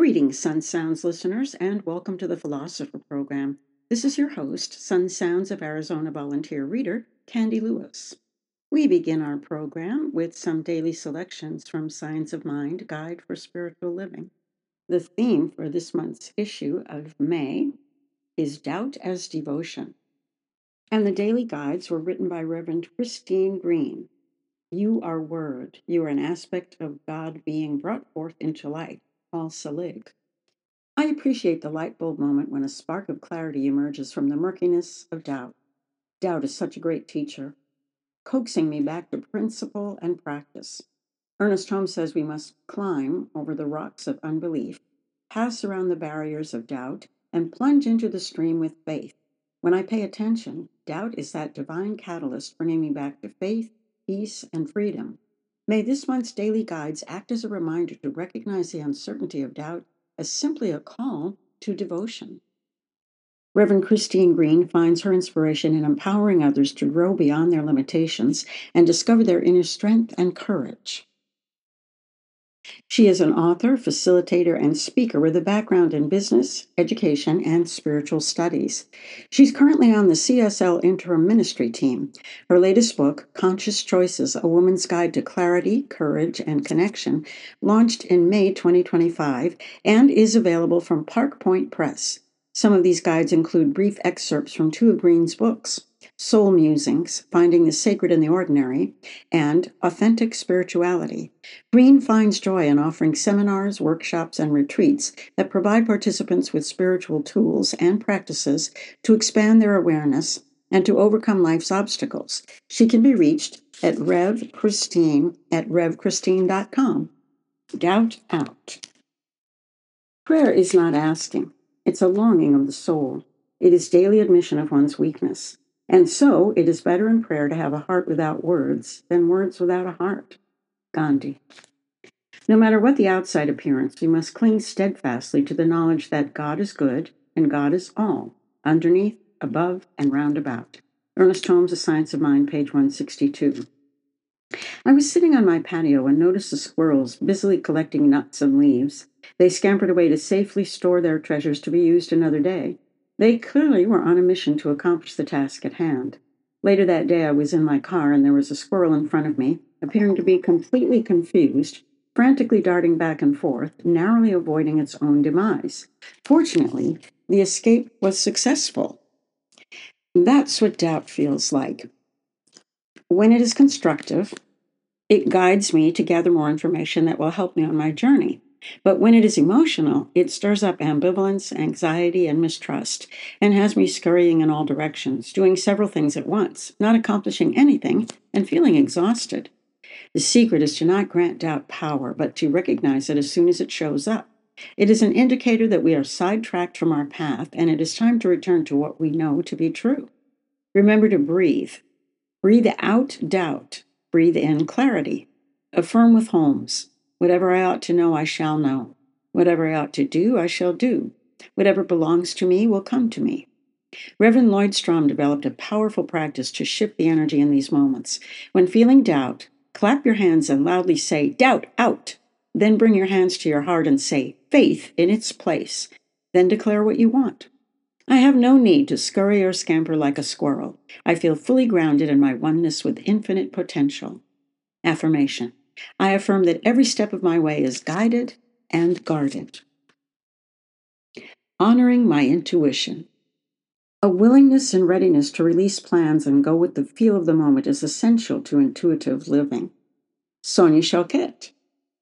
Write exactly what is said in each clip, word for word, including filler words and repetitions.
Greetings, Sun Sounds listeners, and welcome to the Philosopher Program. This is your host, Sun Sounds of Arizona volunteer reader, Candy Lewis. We begin our program with some daily selections from Signs of Mind Guide for Spiritual Living. The theme for this month's issue of May is Doubt as Devotion. And the daily guides were written by Reverend Christine Green. You are Word. You are an aspect of God being brought forth into light. Paul Selig. I appreciate the light bulb moment when a spark of clarity emerges from the murkiness of doubt. Doubt is such a great teacher, coaxing me back to principle and practice. Ernest Holmes says we must climb over the rocks of unbelief, pass around the barriers of doubt, and plunge into the stream with faith. When I pay attention, doubt is that divine catalyst bringing me back to faith, peace, and freedom. May this month's daily guides act as a reminder to recognize the uncertainty of doubt as simply a call to devotion. Reverend Christine Green finds her inspiration in empowering others to grow beyond their limitations and discover their inner strength and courage. She is an author, facilitator, and speaker with a background in business, education, and spiritual studies. She's currently on the C S L Interim Ministry team. Her latest book, Conscious Choices, A Woman's Guide to Clarity, Courage, and Connection, launched in May twenty twenty-five and is available from Park Point Press. Some of these guides include brief excerpts from two of Green's books, Soul Musings, Finding the Sacred in the Ordinary, and Authentic Spirituality. Green finds joy in offering seminars, workshops, and retreats that provide participants with spiritual tools and practices to expand their awareness and to overcome life's obstacles. She can be reached at Rev Christine at rev christine dot com. Doubt out. Prayer is not asking. It's a longing of the soul. It is daily admission of one's weakness. And so it is better in prayer to have a heart without words than words without a heart. Gandhi. No matter what the outside appearance, we must cling steadfastly to the knowledge that God is good and God is all, underneath, above, and round about. Ernest Holmes, A Science of Mind, page one sixty-two. I was sitting on my patio and noticed the squirrels busily collecting nuts and leaves. They scampered away to safely store their treasures to be used another day. They clearly were on a mission to accomplish the task at hand. Later that day, I was in my car and there was a squirrel in front of me, appearing to be completely confused, frantically darting back and forth, narrowly avoiding its own demise. Fortunately, the escape was successful. That's what doubt feels like. When it is constructive, it guides me to gather more information that will help me on my journey. But when it is emotional, it stirs up ambivalence, anxiety, and mistrust, and has me scurrying in all directions, doing several things at once, not accomplishing anything, and feeling exhausted. The secret is to not grant doubt power, but to recognize it as soon as it shows up. It is an indicator that we are sidetracked from our path, and it is time to return to what we know to be true. Remember to breathe. Breathe out doubt. Breathe in clarity. Affirm with Holmes. Whatever I ought to know, I shall know. Whatever I ought to do, I shall do. Whatever belongs to me will come to me. Reverend Lloyd Strom developed a powerful practice to shift the energy in these moments. When feeling doubt, clap your hands and loudly say, "Doubt out!" Then bring your hands to your heart and say, "Faith in its place." Then declare what you want. I have no need to scurry or scamper like a squirrel. I feel fully grounded in my oneness with infinite potential. Affirmation. I affirm that every step of my way is guided and guarded. Honoring my intuition. A willingness and readiness to release plans and go with the feel of the moment is essential to intuitive living. Sonia Choquette.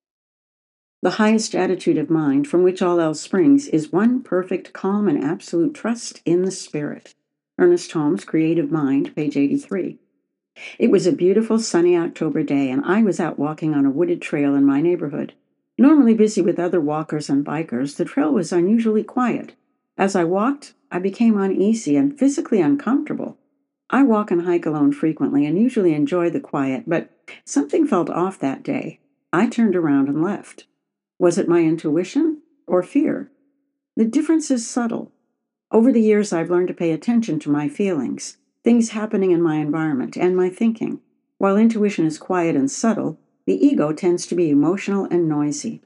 The highest attitude of mind, from which all else springs, is one perfect calm and absolute trust in the spirit. Ernest Holmes, Creative Mind, page eighty-three. It was a beautiful sunny October day, and I was out walking on a wooded trail in my neighborhood. Normally busy with other walkers and bikers, the trail was unusually quiet. As I walked, I became uneasy and physically uncomfortable. I walk and hike alone frequently and usually enjoy the quiet, but something felt off that day. I turned around and left. Was it my intuition or fear? The difference is subtle. Over the years, I've learned to pay attention to my feelings, things happening in my environment, and my thinking. While intuition is quiet and subtle, the ego tends to be emotional and noisy.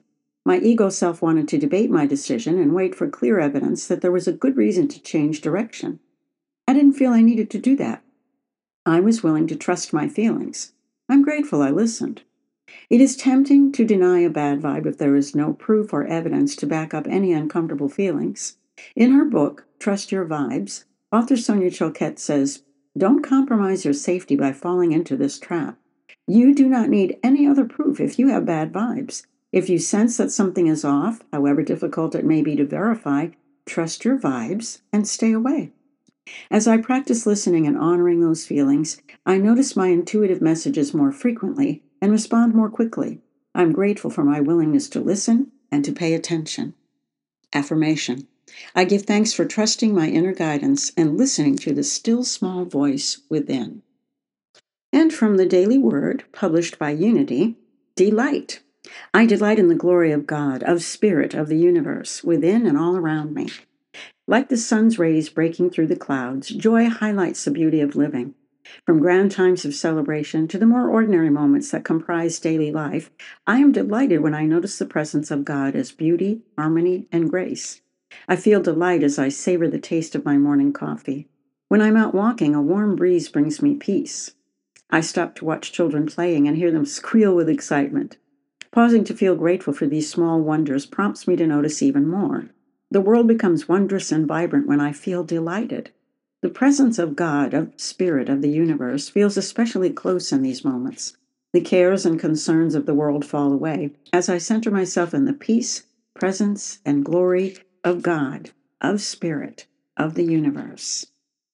My ego self wanted to debate my decision and wait for clear evidence that there was a good reason to change direction. I didn't feel I needed to do that. I was willing to trust my feelings. I'm grateful I listened. It is tempting to deny a bad vibe if there is no proof or evidence to back up any uncomfortable feelings. In her book, Trust Your Vibes, author Sonia Choquette says, "Don't compromise your safety by falling into this trap. You do not need any other proof if you have bad vibes. If you sense that something is off, however difficult it may be to verify, trust your vibes and stay away." As I practice listening and honoring those feelings, I notice my intuitive messages more frequently and respond more quickly. I'm grateful for my willingness to listen and to pay attention. Affirmation. I give thanks for trusting my inner guidance and listening to the still small voice within. And from the Daily Word, published by Unity, delight. I delight in the glory of God, of Spirit, of the universe, within and all around me. Like the sun's rays breaking through the clouds, joy highlights the beauty of living. From grand times of celebration to the more ordinary moments that comprise daily life, I am delighted when I notice the presence of God as beauty, harmony, and grace. I feel delight as I savor the taste of my morning coffee. When I'm out walking, a warm breeze brings me peace. I stop to watch children playing and hear them squeal with excitement. Pausing to feel grateful for these small wonders prompts me to notice even more. The world becomes wondrous and vibrant when I feel delighted. The presence of God, of Spirit, of the universe, feels especially close in these moments. The cares and concerns of the world fall away as I center myself in the peace, presence, and glory of God, of Spirit, of the universe.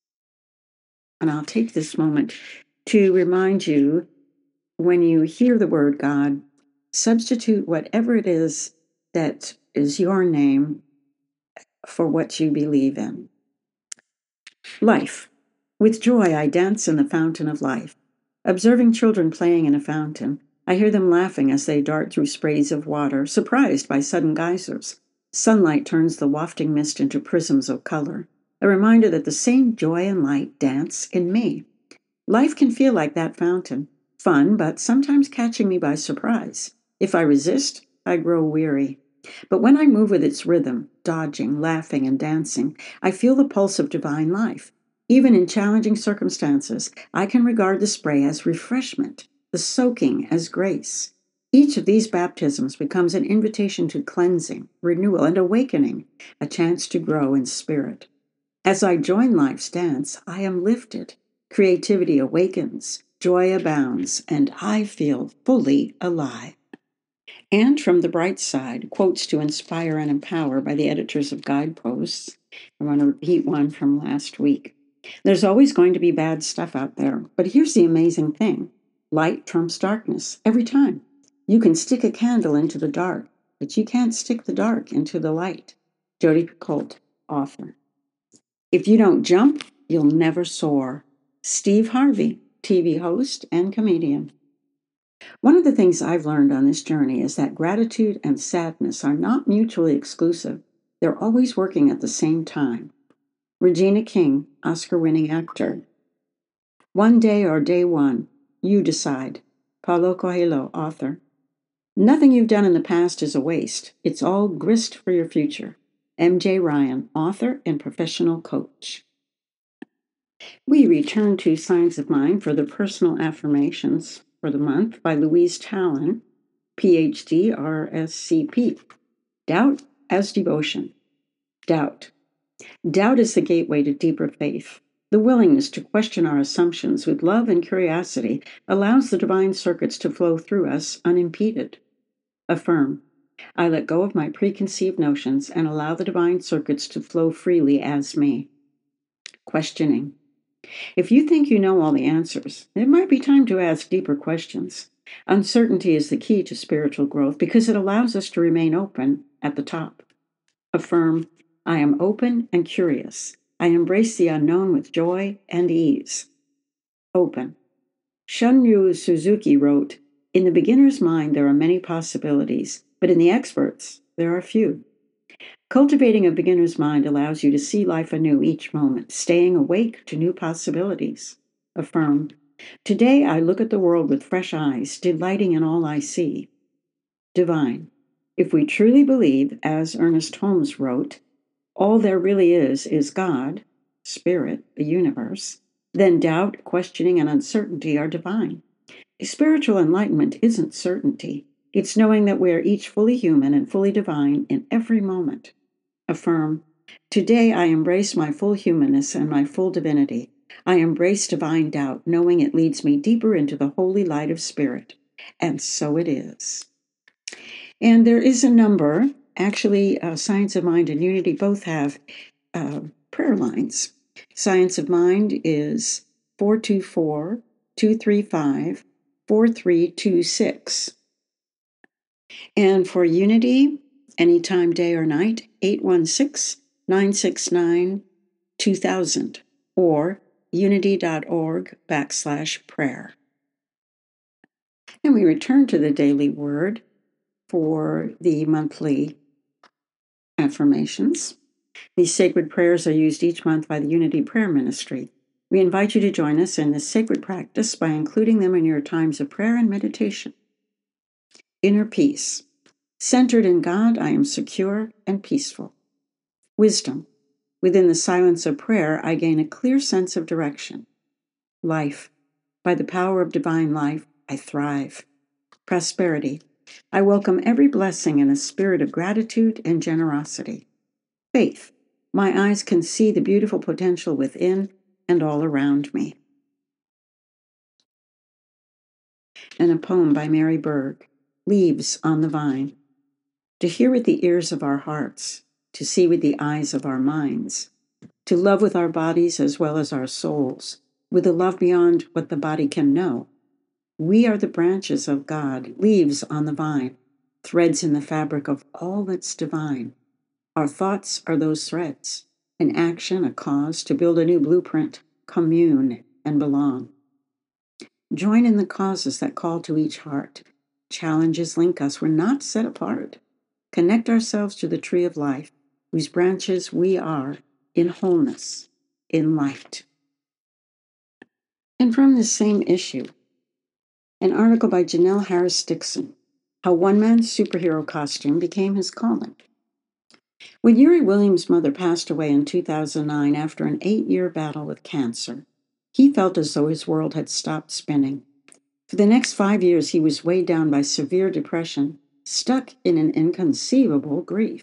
And I'll take this moment to remind you, when you hear the word God, substitute whatever it is that is your name for what you believe in. Life. With joy, I dance in the fountain of life. Observing children playing in a fountain, I hear them laughing as they dart through sprays of water, surprised by sudden geysers. Sunlight turns the wafting mist into prisms of color, a reminder that the same joy and light dance in me. Life can feel like that fountain, fun, but sometimes catching me by surprise. If I resist, I grow weary. But when I move with its rhythm, dodging, laughing, and dancing, I feel the pulse of divine life. Even in challenging circumstances, I can regard the spray as refreshment, the soaking as grace. Each of these baptisms becomes an invitation to cleansing, renewal, and awakening, a chance to grow in spirit. As I join life's dance, I am lifted. Creativity awakens, joy abounds, and I feel fully alive. And from the bright side, quotes to inspire and empower by the editors of Guideposts. I want to repeat one from last week. There's always going to be bad stuff out there, but here's the amazing thing. Light trumps darkness every time. You can stick a candle into the dark, but you can't stick the dark into the light. Jodi Picoult, author. If you don't jump, you'll never soar. Steve Harvey, T V host and comedian. One of the things I've learned on this journey is that gratitude and sadness are not mutually exclusive. They're always working at the same time. Regina King, Oscar-winning actor. One day or day one, you decide. Paulo Coelho, author. Nothing you've done in the past is a waste. It's all grist for your future. M J Ryan, author and professional coach. We return to Signs of Mind for the personal affirmations for the month by Louise Talon, P H D, R S C P. Doubt as devotion. Doubt. Doubt is the gateway to deeper faith. The willingness to question our assumptions with love and curiosity allows the divine circuits to flow through us unimpeded. Affirm. I let go of my preconceived notions and allow the divine circuits to flow freely as me. Questioning. If you think you know all the answers, it might be time to ask deeper questions. Uncertainty is the key to spiritual growth because it allows us to remain open at the top. Affirm, I am open and curious. I embrace the unknown with joy and ease. Open. Shunryu Suzuki wrote, in the beginner's mind there are many possibilities, but in the expert's there are few. Cultivating a beginner's mind allows you to see life anew each moment, staying awake to new possibilities. Affirm, today I look at the world with fresh eyes, delighting in all I see. Divine, If we truly believe, as Ernest Holmes wrote, all there really is is God, Spirit, the universe, then doubt, questioning, and uncertainty are divine. Spiritual enlightenment isn't certainty. It's knowing that we are each fully human and fully divine in every moment. Affirm, today I embrace my full humanness and my full divinity. I embrace divine doubt, knowing it leads me deeper into the holy light of spirit. And so it is. And there is a number, actually, uh, Science of Mind and Unity both have uh, prayer lines. Science of Mind is four two four, two three five, four three two six. And for Unity, anytime, day or night, eight one six, nine six nine, two thousand or unity.org backslash prayer. And we return to the daily word for the monthly affirmations. These sacred prayers are used each month by the Unity Prayer Ministry. We invite you to join us in this sacred practice by including them in your times of prayer and meditation. Inner peace. Centered in God, I am secure and peaceful. Wisdom. Within the silence of prayer, I gain a clear sense of direction. Life. By the power of divine life, I thrive. Prosperity. I welcome every blessing in a spirit of gratitude and generosity. Faith. My eyes can see the beautiful potential within and all around me. And a poem by Mary Berg, Leaves on the Vine. To hear with the ears of our hearts, to see with the eyes of our minds, to love with our bodies as well as our souls, with a love beyond what the body can know. We are the branches of God, leaves on the vine, threads in the fabric of all that's divine. Our thoughts are those threads, an action, a cause to build a new blueprint, commune, and belong. Join in the causes that call to each heart. Challenges link us. We're not set apart. Connect ourselves to the tree of life, whose branches we are in wholeness, in light. And from this same issue, an article by Janelle Harris Dixon, How One Man's Superhero Costume Became His Calling. When Yuri Williams' mother passed away in two thousand nine after an eight-year battle with cancer, he felt as though his world had stopped spinning. For the next five years, he was weighed down by severe depression, stuck in an inconceivable grief.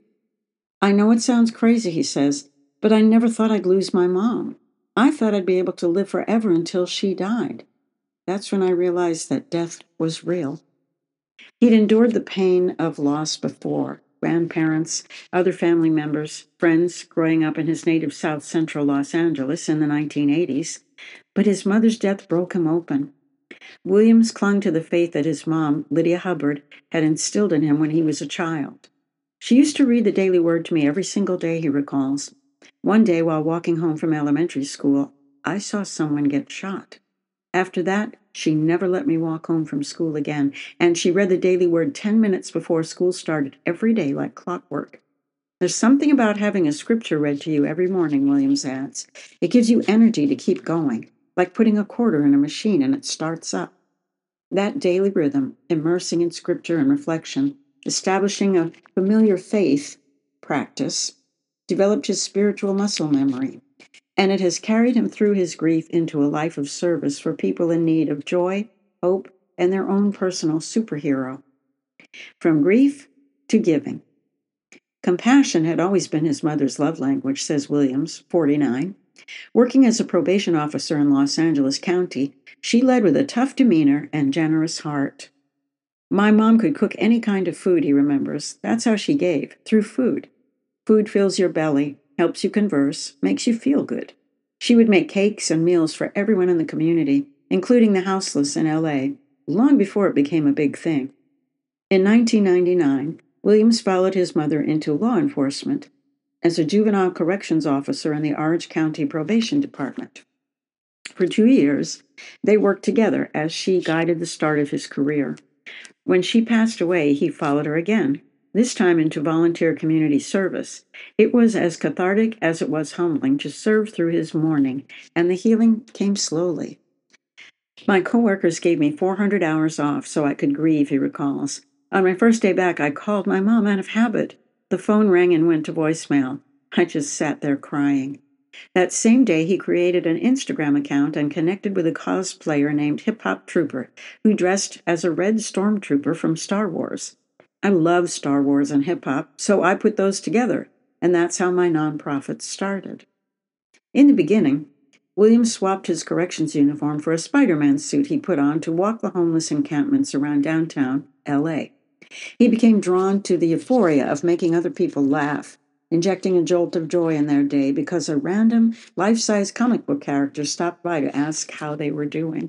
I know it sounds crazy, he says, but I never thought I'd lose my mom. I thought I'd be able to live forever until she died. That's when I realized that death was real. He'd endured the pain of loss before. Grandparents, other family members, friends growing up in his native South Central Los Angeles in the nineteen eighties. But his mother's death broke him open. Williams clung to the faith that his mom, Lydia Hubbard, had instilled in him when he was a child. She used to read the Daily Word to me every single day, he recalls. One day, while walking home from elementary school, I saw someone get shot. After that, she never let me walk home from school again, and she read the Daily Word ten minutes before school started every day like clockwork. There's something about having a scripture read to you every morning, Williams adds. It gives you energy to keep going, like putting a quarter in a machine and it starts up. That daily rhythm, immersing in scripture and reflection, establishing a familiar faith practice, developed his spiritual muscle memory, and it has carried him through his grief into a life of service for people in need of joy, hope, and their own personal superhero. From grief to giving. Compassion had always been his mother's love language, says Williams, forty-nine. Working as a probation officer in Los Angeles County, she led with a tough demeanor and generous heart. My mom could cook any kind of food, he remembers. That's how she gave, through food. Food fills your belly, helps you converse, makes you feel good. She would make cakes and meals for everyone in the community, including the houseless in L A, long before it became a big thing. In nineteen ninety-nine, Williams followed his mother into law enforcement as a juvenile corrections officer in the Orange County Probation Department. For two years, they worked together as she guided the start of his career. When she passed away, he followed her again, this time into volunteer community service. It was as cathartic as it was humbling to serve through his mourning, and the healing came slowly. My coworkers gave me four hundred hours off so I could grieve, he recalls. On my first day back, I called my mom out of habit. The phone rang and went to voicemail. I just sat there crying. That same day, he created an Instagram account and connected with a cosplayer named Hip Hop Trooper, who dressed as a red stormtrooper from Star Wars. I love Star Wars and hip hop, so I put those together, and that's how my nonprofit started. In the beginning, Williams swapped his corrections uniform for a Spider-Man suit he put on to walk the homeless encampments around downtown L A. He became drawn to the euphoria of making other people laugh, injecting a jolt of joy in their day because a random, life-size comic book character stopped by to ask how they were doing.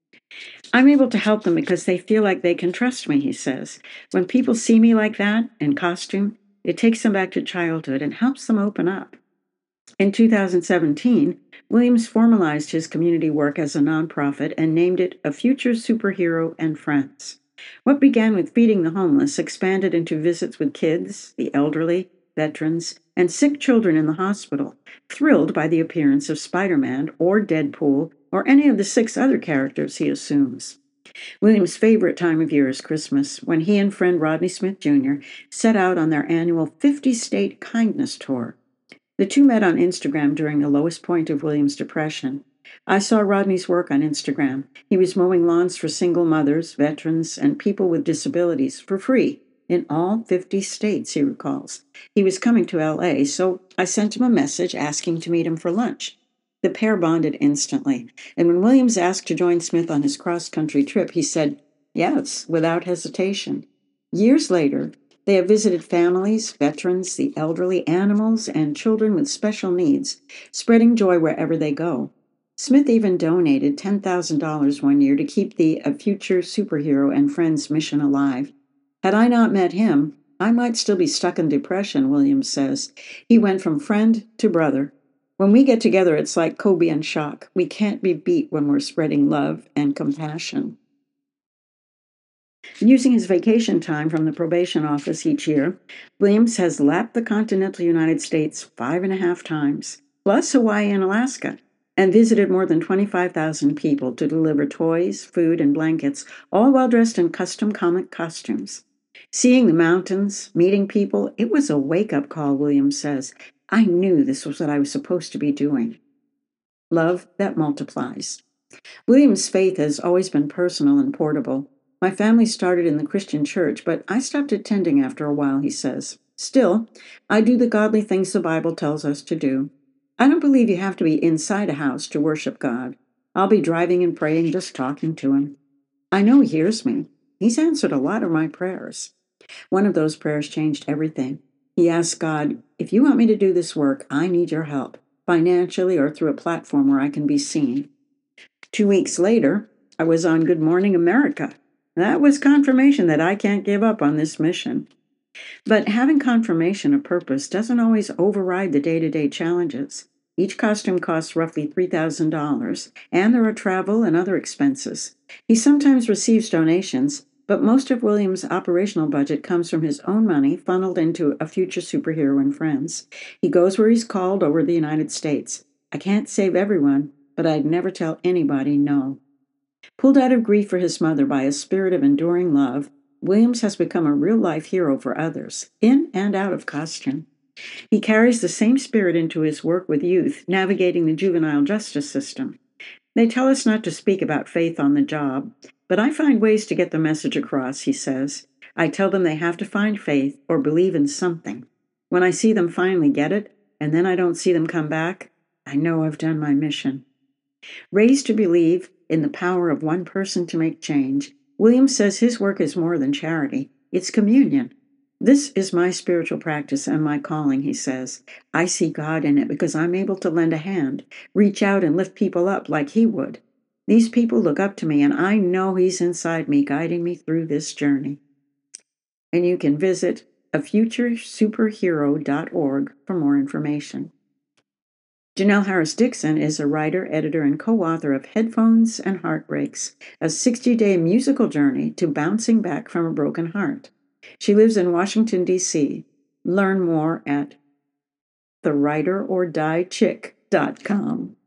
I'm able to help them because they feel like they can trust me, he says. When people see me like that, in costume, it takes them back to childhood and helps them open up. In two thousand seventeen, Williams formalized his community work as a nonprofit and named it A Future Superhero and Friends. What began with feeding the homeless expanded into visits with kids, the elderly, veterans, and sick children in the hospital, thrilled by the appearance of Spider-Man or Deadpool or any of the six other characters he assumes. William's favorite time of year is Christmas, when he and friend Rodney Smith Junior set out on their annual fifty-state kindness tour. The two met on Instagram during the lowest point of William's depression. I saw Rodney's work on Instagram. He was mowing lawns for single mothers, veterans, and people with disabilities for free in all fifty states, he recalls. He was coming to L A, so I sent him a message asking to meet him for lunch. The pair bonded instantly, and when Williams asked to join Smith on his cross-country trip, he said yes, without hesitation. Years later, they have visited families, veterans, the elderly, animals, and children with special needs, spreading joy wherever they go. Smith even donated ten thousand dollars one year to keep the A Future Superhero and Friends mission alive. Had I not met him, I might still be stuck in depression, Williams says. He went from friend to brother. When we get together, it's like Kobe and Shaq. We can't be beat when we're spreading love and compassion. Using his vacation time from the probation office each year, Williams has lapped the continental United States five and a half times, plus Hawaii and Alaska, and visited more than twenty-five thousand people to deliver toys, food, and blankets, all while dressed in custom comic costumes. Seeing the mountains, meeting people, it was a wake-up call, Williams says. I knew this was what I was supposed to be doing. Love that multiplies. Williams' faith has always been personal and portable. My family started in the Christian church, but I stopped attending after a while, he says. Still, I do the godly things the Bible tells us to do. I don't believe you have to be inside a house to worship God. I'll be driving and praying, just talking to him. I know he hears me. He's answered a lot of my prayers. One of those prayers changed everything. He asked God, if you want me to do this work, I need your help, financially or through a platform where I can be seen. Two weeks later, I was on Good Morning America. That was confirmation that I can't give up on this mission. But having confirmation of purpose doesn't always override the day-to-day challenges. Each costume costs roughly three thousand dollars, and there are travel and other expenses. He sometimes receives donations, but most of Williams' operational budget comes from his own money funneled into A Future Superhero and Friends. He goes where he's called over the United States. I can't save everyone, but I'd never tell anybody no. Pulled out of grief for his mother by a spirit of enduring love, Williams has become a real-life hero for others, in and out of costume. He carries the same spirit into his work with youth, navigating the juvenile justice system. They tell us not to speak about faith on the job, but I find ways to get the message across, he says. I tell them they have to find faith or believe in something. When I see them finally get it, and then I don't see them come back, I know I've done my mission. Raised to believe in the power of one person to make change, Williams says his work is more than charity. It's communion. This is my spiritual practice and my calling, he says. I see God in it because I'm able to lend a hand, reach out and lift people up like he would. These people look up to me, and I know he's inside me, guiding me through this journey. And you can visit a future superhero dot org for more information. Janelle Harris Dixon is a writer, editor, and co-author of Headphones and Heartbreaks, a sixty-day musical journey to bouncing back from a broken heart. She lives in Washington, D C Learn more at the writer or die chick dot com.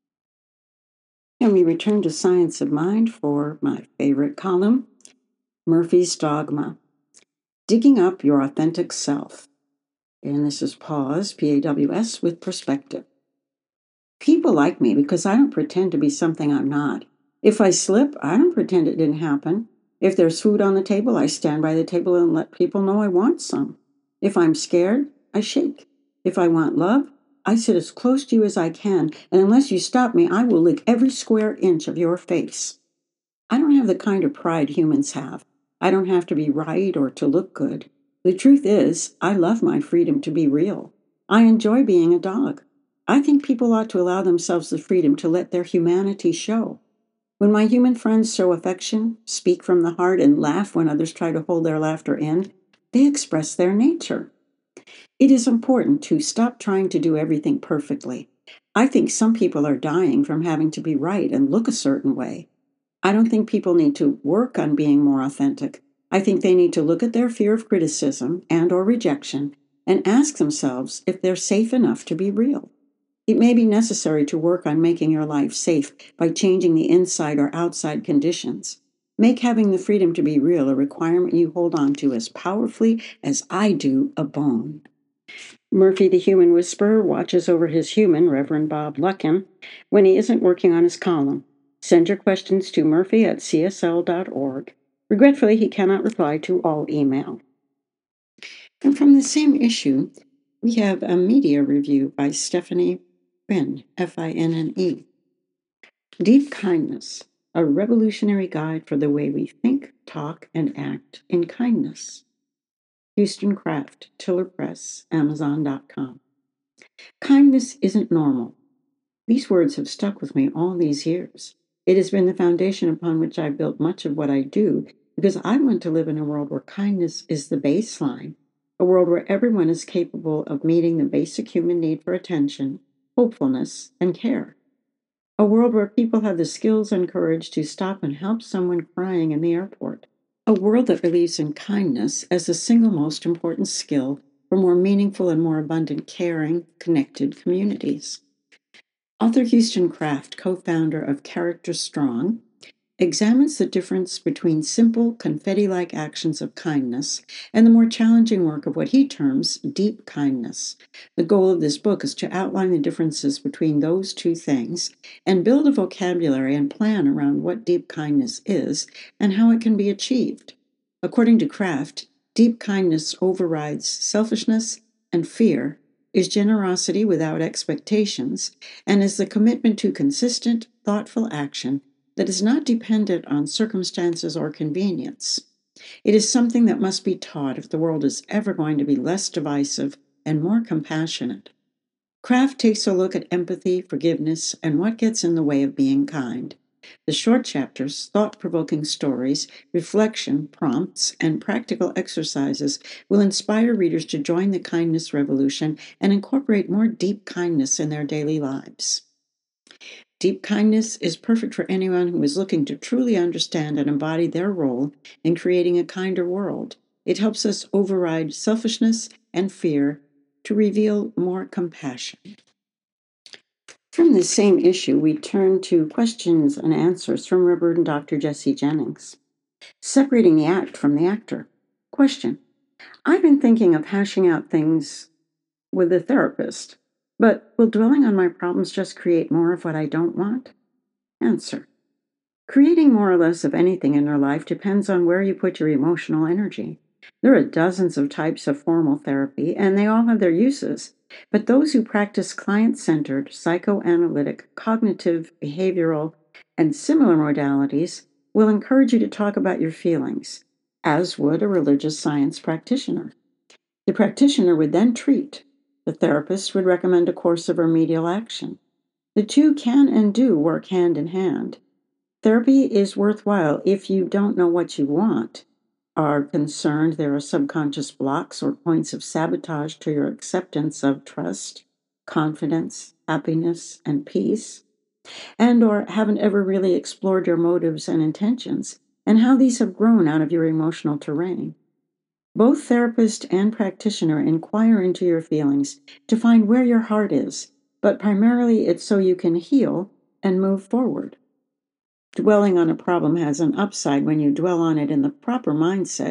And we return to Science of Mind for my favorite column, Murphy's Dogma. Digging up your authentic self. And this is Pause, P A W S, with perspective. People like me because I don't pretend to be something I'm not. If I slip, I don't pretend it didn't happen. If there's food on the table, I stand by the table and let people know I want some. If I'm scared, I shake. If I want love, I sit as close to you as I can, and unless you stop me, I will lick every square inch of your face. I don't have the kind of pride humans have. I don't have to be right or to look good. The truth is, I love my freedom to be real. I enjoy being a dog. I think people ought to allow themselves the freedom to let their humanity show. When my human friends show affection, speak from the heart, and laugh when others try to hold their laughter in, they express their nature. It is important to stop trying to do everything perfectly. I think some people are dying from having to be right and look a certain way. I don't think people need to work on being more authentic. I think they need to look at their fear of criticism and or rejection and ask themselves if they're safe enough to be real. It may be necessary to work on making your life safe by changing the inside or outside conditions. Make having the freedom to be real a requirement you hold on to as powerfully as I do a bone. Murphy the Human Whisperer watches over his human, Reverend Bob Luckin, when he isn't working on his column. Send your questions to murphy at c s l dot org. Regretfully, he cannot reply to all email. And from the same issue, we have a media review by Stephanie Finne, F I N N E. Deep Kindness, a revolutionary guide for the way we think, talk, and act in kindness. Houston Craft, Tiller Press, amazon dot com. Kindness isn't normal. These words have stuck with me all these years. It has been the foundation upon which I've built much of what I do because I want to live in a world where kindness is the baseline, a world where everyone is capable of meeting the basic human need for attention, hopefulness, and care. A world where people have the skills and courage to stop and help someone crying in the airport. A world that believes in kindness as the single most important skill for more meaningful and more abundant, caring, connected communities. Author Houston Craft, co-founder of Character Strong, examines the difference between simple, confetti-like actions of kindness and the more challenging work of what he terms deep kindness. The goal of this book is to outline the differences between those two things and build a vocabulary and plan around what deep kindness is and how it can be achieved. According to Craft, deep kindness overrides selfishness and fear, is generosity without expectations, and is the commitment to consistent, thoughtful action that is not dependent on circumstances or convenience. It is something that must be taught if the world is ever going to be less divisive and more compassionate. Craft takes a look at empathy, forgiveness, and what gets in the way of being kind. The short chapters, thought-provoking stories, reflection, prompts, and practical exercises will inspire readers to join the kindness revolution and incorporate more deep kindness in their daily lives. Deep kindness is perfect for anyone who is looking to truly understand and embody their role in creating a kinder world. It helps us override selfishness and fear to reveal more compassion. From this same issue, we turn to questions and answers from Reverend Doctor Jesse Jennings. Separating the act from the actor. Question: I've been thinking of hashing out things with a therapist, but will dwelling on my problems just create more of what I don't want? Answer: creating more or less of anything in your life depends on where you put your emotional energy. There are dozens of types of formal therapy, and they all have their uses. But those who practice client-centered, psychoanalytic, cognitive, behavioral, and similar modalities will encourage you to talk about your feelings, as would a religious science practitioner. The practitioner would then treat. The therapist would recommend a course of remedial action. The two can and do work hand in hand. Therapy is worthwhile if you don't know what you want, are concerned there are subconscious blocks or points of sabotage to your acceptance of trust, confidence, happiness, and peace, and or haven't ever really explored your motives and intentions and how these have grown out of your emotional terrain. Both therapist and practitioner inquire into your feelings to find where your heart is, but primarily it's so you can heal and move forward. Dwelling on a problem has an upside when you dwell on it in the proper mindset,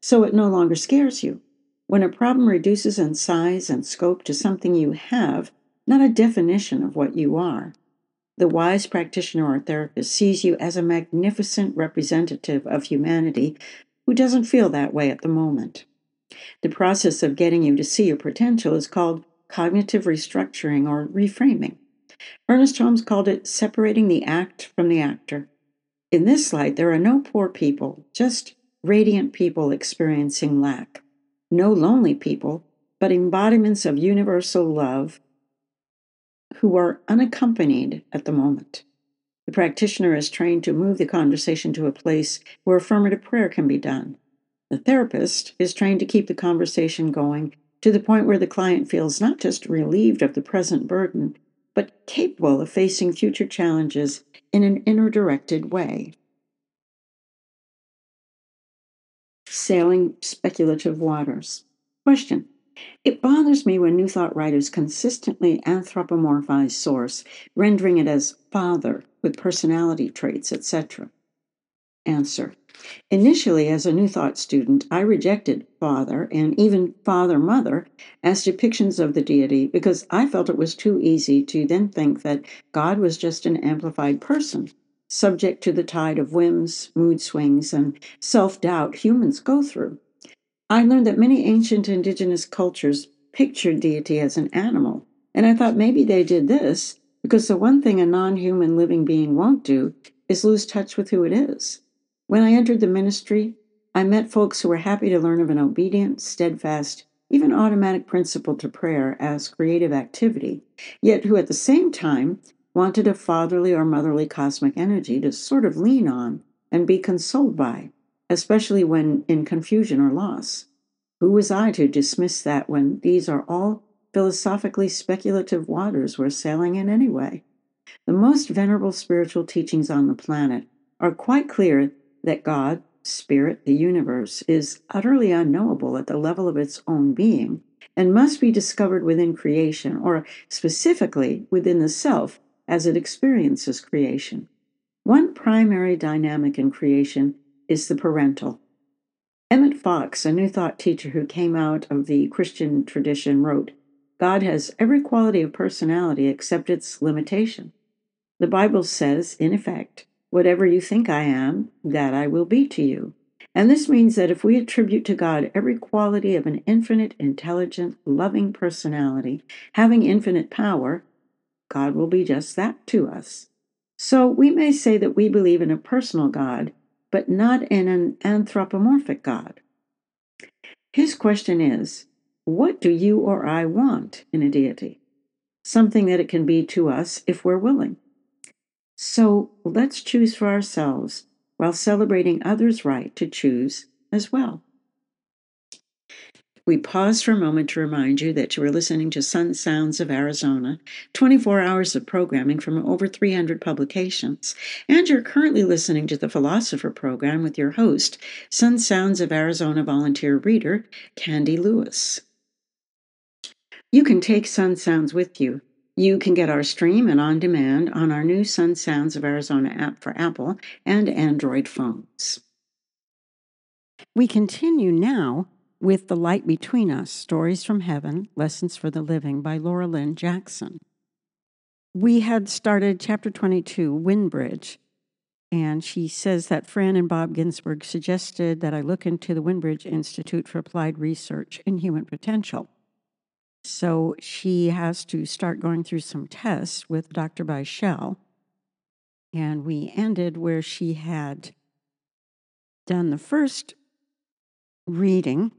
so it no longer scares you. When a problem reduces in size and scope to something you have, not a definition of what you are, the wise practitioner or therapist sees you as a magnificent representative of humanity who doesn't feel that way at the moment. The process of getting you to see your potential is called cognitive restructuring or reframing. Ernest Holmes called it separating the act from the actor. In this light, there are no poor people, just radiant people experiencing lack. No lonely people, but embodiments of universal love who are unaccompanied at the moment. The practitioner is trained to move the conversation to a place where affirmative prayer can be done. The therapist is trained to keep the conversation going to the point where the client feels not just relieved of the present burden, but capable of facing future challenges in an inner directed way. Sailing speculative waters. Question. It bothers me when New Thought writers consistently anthropomorphize Source, rendering it as father with personality traits, et cetera. Answer. Initially, as a New Thought student, I rejected father and even father-mother as depictions of the deity because I felt it was too easy to then think that God was just an amplified person, subject to the tide of whims, mood swings, and self-doubt humans go through. I learned that many ancient indigenous cultures pictured deity as an animal, and I thought maybe they did this because the one thing a non-human living being won't do is lose touch with who it is. When I entered the ministry, I met folks who were happy to learn of an obedient, steadfast, even automatic principle to prayer as creative activity, yet who at the same time wanted a fatherly or motherly cosmic energy to sort of lean on and be consoled by, especially when in confusion or loss. Who was I to dismiss that when these are all philosophically speculative waters we're sailing in anyway? The most venerable spiritual teachings on the planet are quite clear that God, Spirit, the universe, is utterly unknowable at the level of its own being and must be discovered within creation, or specifically within the self as it experiences creation. One primary dynamic in creation is the parental. Emmett Fox, a New Thought teacher who came out of the Christian tradition, wrote, God has every quality of personality except its limitation. The Bible says, in effect, whatever you think I am, that I will be to you. And this means that if we attribute to God every quality of an infinite, intelligent, loving personality, having infinite power, God will be just that to us. So we may say that we believe in a personal God, but not in an anthropomorphic God. His question is, what do you or I want in a deity? Something that it can be to us if we're willing. So let's choose for ourselves while celebrating others' right to choose as well. We pause for a moment to remind you that you are listening to Sun Sounds of Arizona, twenty-four hours of programming from over three hundred publications, and you're currently listening to the Philosopher Program with your host, Sun Sounds of Arizona volunteer reader, Candy Lewis. You can take Sun Sounds with you. You can get our stream and on demand on our new Sun Sounds of Arizona app for Apple and Android phones. We continue now with The Light Between Us, Stories from Heaven, Lessons for the Living by Laura Lynn Jackson. We had started chapter twenty-two, Windbridge, and she says that Fran and Bob Ginsberg suggested that I look into the Windbridge Institute for Applied Research in Human Potential. So she has to start going through some tests with Doctor Beischel, and we ended where she had done the first reading.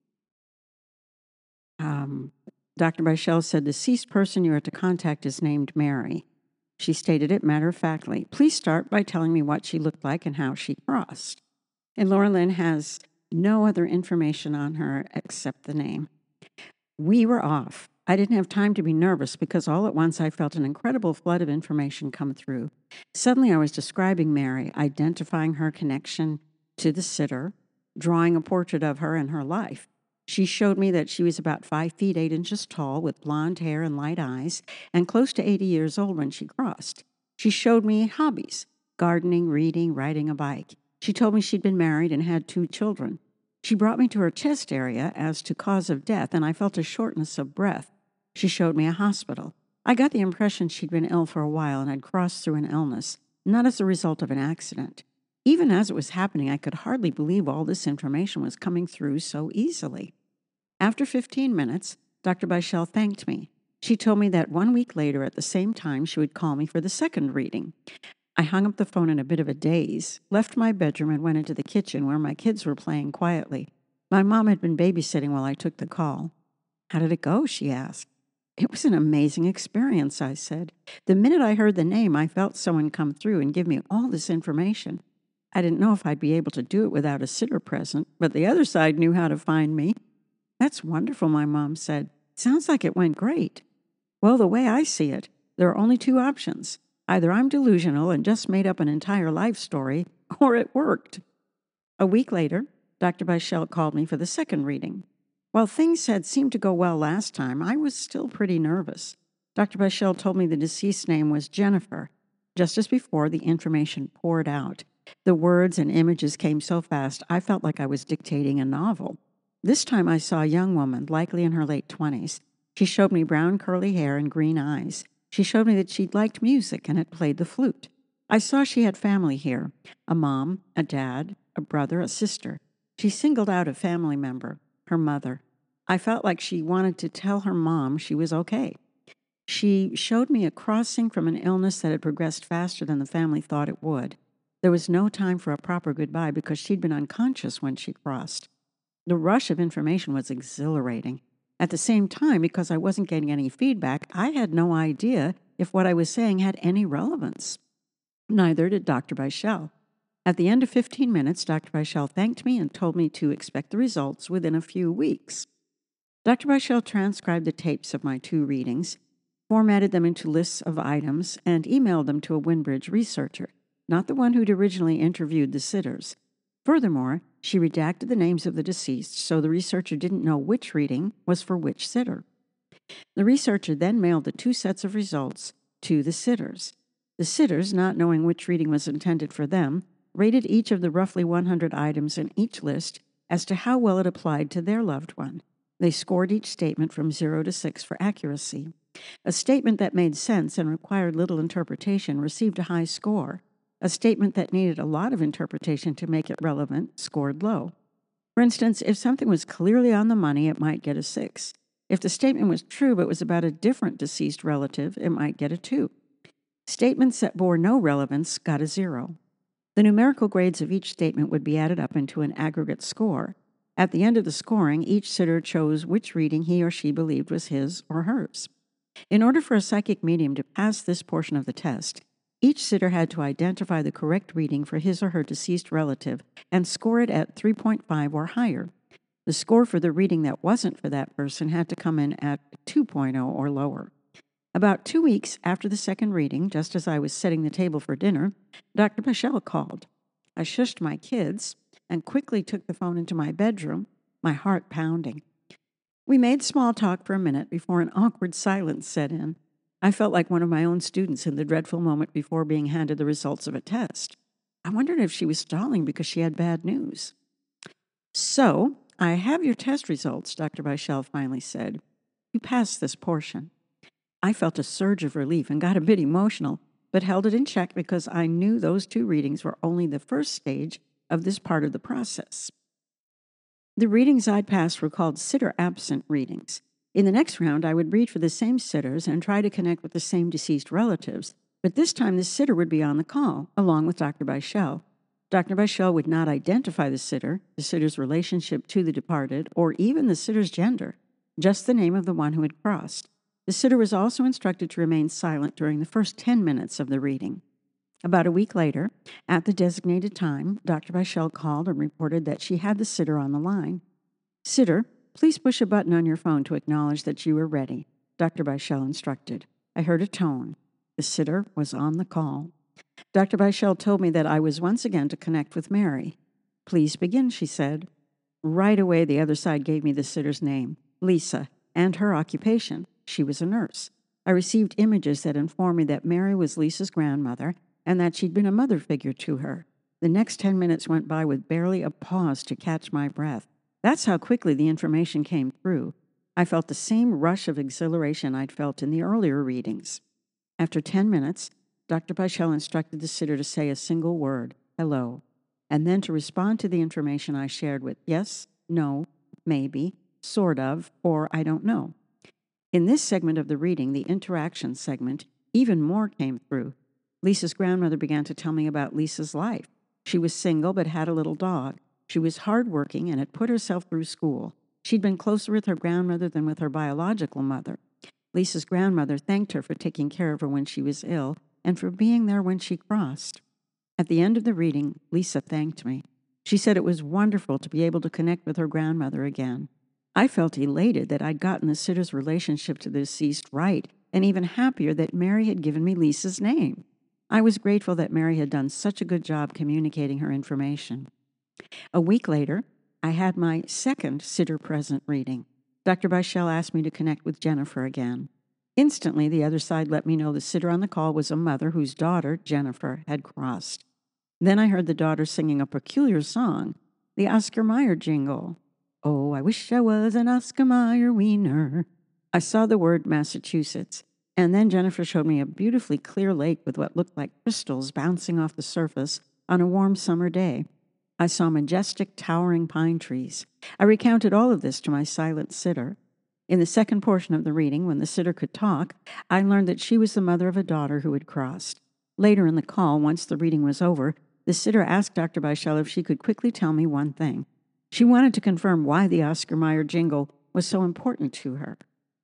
Um, Doctor Beischel said, the deceased person you are to contact is named Mary. She stated it matter-of-factly. Please start by telling me what she looked like and how she crossed. And Laura Lynn has no other information on her except the name. We were off. I didn't have time to be nervous because all at once I felt an incredible flood of information come through. Suddenly I was describing Mary, identifying her connection to the sitter, drawing a portrait of her and her life. She showed me that she was about five feet eight inches tall with blonde hair and light eyes and close to eighty years old when she crossed. She showed me hobbies, gardening, reading, riding a bike. She told me she'd been married and had two children. She brought me to her chest area as to cause of death, and I felt a shortness of breath. She showed me a hospital. I got the impression she'd been ill for a while and had crossed through an illness, not as a result of an accident. Even as it was happening, I could hardly believe all this information was coming through so easily. After fifteen minutes, Doctor Bichel thanked me. She told me that one week later, at the same time, she would call me for the second reading. I hung up the phone in a bit of a daze, left my bedroom, and went into the kitchen where my kids were playing quietly. My mom had been babysitting while I took the call. "How did it go?" she asked. "It was an amazing experience," I said. "The minute I heard the name, I felt someone come through and give me all this information. I didn't know if I'd be able to do it without a sitter present, but the other side knew how to find me." "That's wonderful," my mom said. "Sounds like it went great." "Well, the way I see it, there are only two options. Either I'm delusional and just made up an entire life story, or it worked." A week later, Doctor Bichel called me for the second reading. While things had seemed to go well last time, I was still pretty nervous. Doctor Bichel told me the deceased's name was Jennifer. Just as before, the information poured out. The words and images came so fast, I felt like I was dictating a novel. This time I saw a young woman, likely in her late twenties. She showed me brown curly hair and green eyes. She showed me that she'd liked music and had played the flute. I saw she had family here, a mom, a dad, a brother, a sister. She singled out a family member, her mother. I felt like she wanted to tell her mom she was okay. She showed me a crossing from an illness that had progressed faster than the family thought it would. There was no time for a proper goodbye because she'd been unconscious when she crossed. The rush of information was exhilarating. At the same time, because I wasn't getting any feedback, I had no idea if what I was saying had any relevance. Neither did Doctor Bichel. At the end of fifteen minutes, Doctor Bichel thanked me and told me to expect the results within a few weeks. Doctor Bichel transcribed the tapes of my two readings, formatted them into lists of items, and emailed them to a Windbridge researcher, not the one who'd originally interviewed the sitters. Furthermore, she redacted the names of the deceased so the researcher didn't know which reading was for which sitter. The researcher then mailed the two sets of results to the sitters. The sitters, not knowing which reading was intended for them, rated each of the roughly one hundred items in each list as to how well it applied to their loved one. They scored each statement from zero to six for accuracy. A statement that made sense and required little interpretation received a high score. A statement that needed a lot of interpretation to make it relevant scored low. For instance, if something was clearly on the money, it might get a six. If the statement was true but was about a different deceased relative, it might get a two. Statements that bore no relevance got a zero. The numerical grades of each statement would be added up into an aggregate score. At the end of the scoring, each sitter chose which reading he or she believed was his or hers. In order for a psychic medium to pass this portion of the test, each sitter had to identify the correct reading for his or her deceased relative and score it at three point five or higher. The score for the reading that wasn't for that person had to come in at two point oh or lower. About two weeks after the second reading, just as I was setting the table for dinner, Doctor Bichel called. I shushed my kids and quickly took the phone into my bedroom, my heart pounding. We made small talk for a minute before an awkward silence set in. I felt like one of my own students in the dreadful moment before being handed the results of a test. I wondered if she was stalling because she had bad news. "So, I have your test results," Doctor Bichel finally said. "You passed this portion." I felt a surge of relief and got a bit emotional, but held it in check because I knew those two readings were only the first stage of this part of the process. The readings I'd passed were called sitter-absent readings. In the next round, I would read for the same sitters and try to connect with the same deceased relatives, but this time the sitter would be on the call, along with Doctor Bichel. Doctor Bichel would not identify the sitter, the sitter's relationship to the departed, or even the sitter's gender, just the name of the one who had crossed. The sitter was also instructed to remain silent during the first ten minutes of the reading. About a week later, at the designated time, Doctor Bichel called and reported that she had the sitter on the line. "Sitter, please push a button on your phone to acknowledge that you are ready," Doctor Bichel instructed. I heard a tone. The sitter was on the call. Doctor Bichel told me that I was once again to connect with Mary. "Please begin," she said. Right away, the other side gave me the sitter's name, Lisa, and her occupation. She was a nurse. I received images that informed me that Mary was Lisa's grandmother and that she'd been a mother figure to her. The next ten minutes went by with barely a pause to catch my breath. That's how quickly the information came through. I felt the same rush of exhilaration I'd felt in the earlier readings. After ten minutes, Doctor Bichel instructed the sitter to say a single word, hello, and then to respond to the information I shared with yes, no, maybe, sort of, or I don't know. In this segment of the reading, the interaction segment, even more came through. Lisa's grandmother began to tell me about Lisa's life. She was single but had a little dog. She was hardworking and had put herself through school. She'd been closer with her grandmother than with her biological mother. Lisa's grandmother thanked her for taking care of her when she was ill and for being there when she crossed. At the end of the reading, Lisa thanked me. She said it was wonderful to be able to connect with her grandmother again. I felt elated that I'd gotten the sitter's relationship to the deceased right, and even happier that Mary had given me Lisa's name. I was grateful that Mary had done such a good job communicating her information. A week later, I had my second sitter present reading. Doctor Bichel asked me to connect with Jennifer again. Instantly, the other side let me know the sitter on the call was a mother whose daughter, Jennifer, had crossed. Then I heard the daughter singing a peculiar song, the Oscar Mayer jingle. Oh, I wish I was an Oscar Mayer wiener. I saw the word Massachusetts, and then Jennifer showed me a beautifully clear lake with what looked like crystals bouncing off the surface on a warm summer day. I saw majestic, towering pine trees. I recounted all of this to my silent sitter. In the second portion of the reading, when the sitter could talk, I learned that she was the mother of a daughter who had crossed. Later in the call, once the reading was over, the sitter asked Doctor Bichel if she could quickly tell me one thing. She wanted to confirm why the Oscar Mayer jingle was so important to her.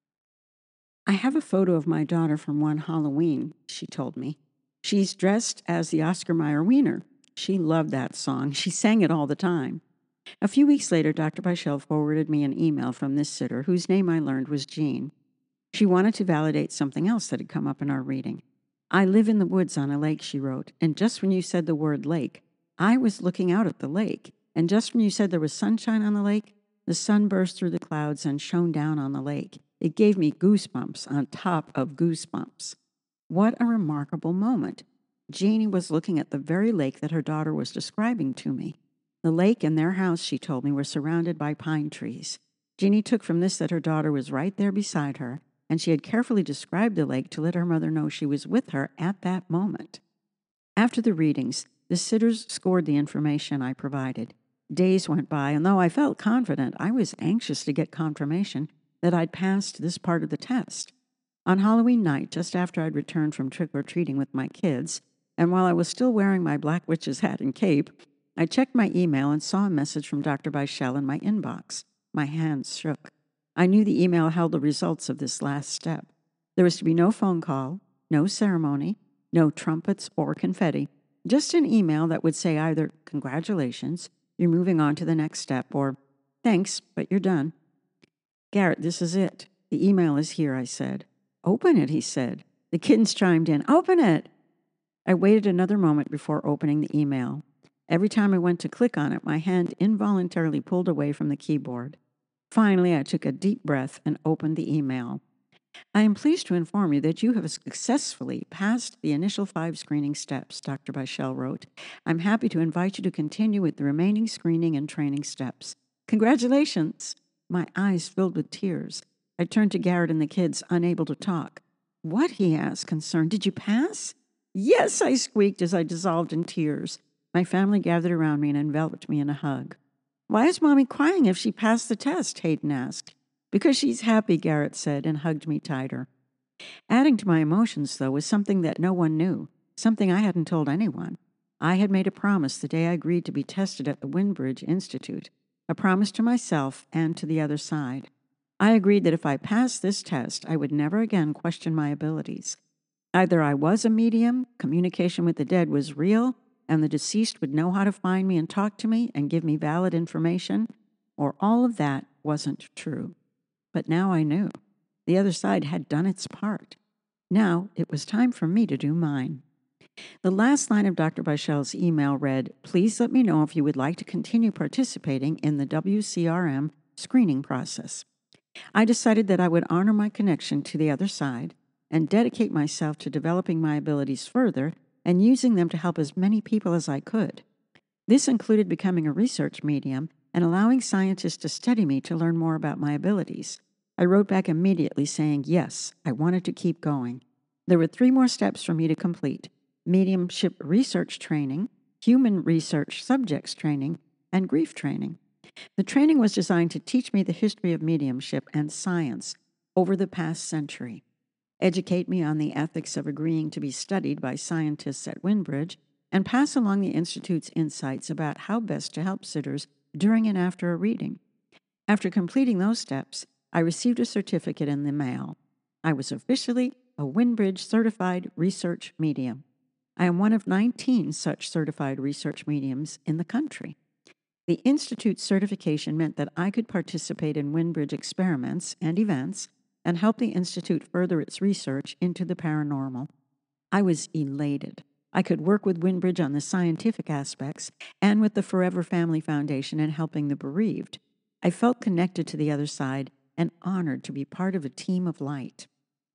I have a photo of my daughter from one Halloween, she told me. She's dressed as the Oscar Mayer wiener. She loved that song. She sang it all the time. A few weeks later, Doctor Bichel forwarded me an email from this sitter, whose name I learned was Jean. She wanted to validate something else that had come up in our reading. I live in the woods on a lake, she wrote, and just when you said the word lake, I was looking out at the lake, and just when you said there was sunshine on the lake, the sun burst through the clouds and shone down on the lake. It gave me goosebumps on top of goosebumps. What a remarkable moment. Jeannie was looking at the very lake that her daughter was describing to me. The lake and their house, she told me, were surrounded by pine trees. Jeannie took from this that her daughter was right there beside her, and she had carefully described the lake to let her mother know she was with her at that moment. After the readings, the sitters scored the information I provided. Days went by, and though I felt confident, I was anxious to get confirmation that I'd passed this part of the test. On Halloween night, just after I'd returned from trick-or-treating with my kids, and while I was still wearing my Black Witch's hat and cape, I checked my email and saw a message from Doctor Bichel in my inbox. My hands shook. I knew the email held the results of this last step. There was to be no phone call, no ceremony, no trumpets or confetti, just an email that would say either, congratulations, you're moving on to the next step, or thanks, but you're done. Garrett, this is it. The email is here, I said. Open it, he said. The kittens chimed in. Open it! I waited another moment before opening the email. Every time I went to click on it, my hand involuntarily pulled away from the keyboard. Finally, I took a deep breath and opened the email. I am pleased to inform you that you have successfully passed the initial five screening steps, Doctor Bichel wrote. I'm happy to invite you to continue with the remaining screening and training steps. Congratulations! My eyes filled with tears. I turned to Garrett and the kids, unable to talk. What? He asked, concerned. Did you pass? Yes, I squeaked as I dissolved in tears. My family gathered around me and enveloped me in a hug. Why is Mommy crying if she passed the test? Hayden asked. Because she's happy, Garrett said, and hugged me tighter. Adding to my emotions, though, was something that no one knew, something I hadn't told anyone. I had made a promise the day I agreed to be tested at the Windbridge Institute, a promise to myself and to the other side. I agreed that if I passed this test, I would never again question my abilities. Either I was a medium, communication with the dead was real, and the deceased would know how to find me and talk to me and give me valid information, or all of that wasn't true. But now I knew. The other side had done its part. Now it was time for me to do mine. The last line of Doctor Bichel's email read, "Please let me know if you would like to continue participating in the W C R M screening process." I decided that I would honor my connection to the other side and dedicate myself to developing my abilities further and using them to help as many people as I could. This included becoming a research medium and allowing scientists to study me to learn more about my abilities. I wrote back immediately saying, yes, I wanted to keep going. There were three more steps for me to complete: mediumship research training, human research subjects training, and grief training. The training was designed to teach me the history of mediumship and science over the past century, educate me on the ethics of agreeing to be studied by scientists at Windbridge, and pass along the Institute's insights about how best to help sitters during and after a reading. After completing those steps, I received a certificate in the mail. I was officially a Windbridge Certified Research Medium. I am one of nineteen such certified research mediums in the country. The Institute's certification meant that I could participate in Windbridge experiments and events and help the Institute further its research into the paranormal. I was elated. I could work with Windbridge on the scientific aspects and with the Forever Family Foundation in helping the bereaved. I felt connected to the other side and honored to be part of a team of light.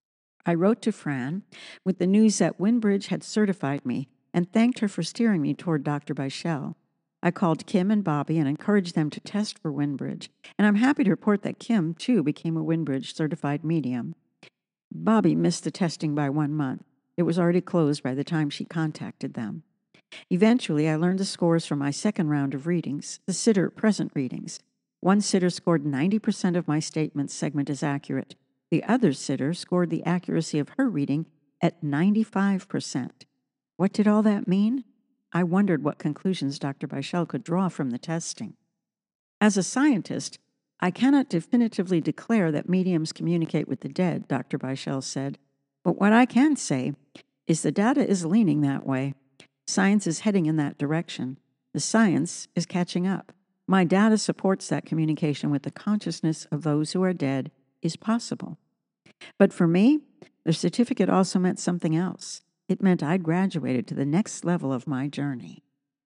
I wrote to Fran with the news that Windbridge had certified me and thanked her for steering me toward Doctor Bichel. I called Kim and Bobby and encouraged them to test for Windbridge, and I'm happy to report that Kim, too, became a Windbridge certified medium. Bobby missed the testing by one month. It was already closed by the time she contacted them. Eventually, I learned the scores from my second round of readings, the sitter present readings. One sitter scored ninety percent of my statement's segment as accurate. The other sitter scored the accuracy of her reading at ninety-five percent. What did all that mean? I wondered what conclusions Doctor Bichel could draw from the testing. As a scientist, I cannot definitively declare that mediums communicate with the dead, Doctor Bichel said, but what I can say is the data is leaning that way. Science is heading in that direction. The science is catching up. My data supports that communication with the consciousness of those who are dead is possible. But for me, the certificate also meant something else. It meant I'd graduated to the next level of my journey.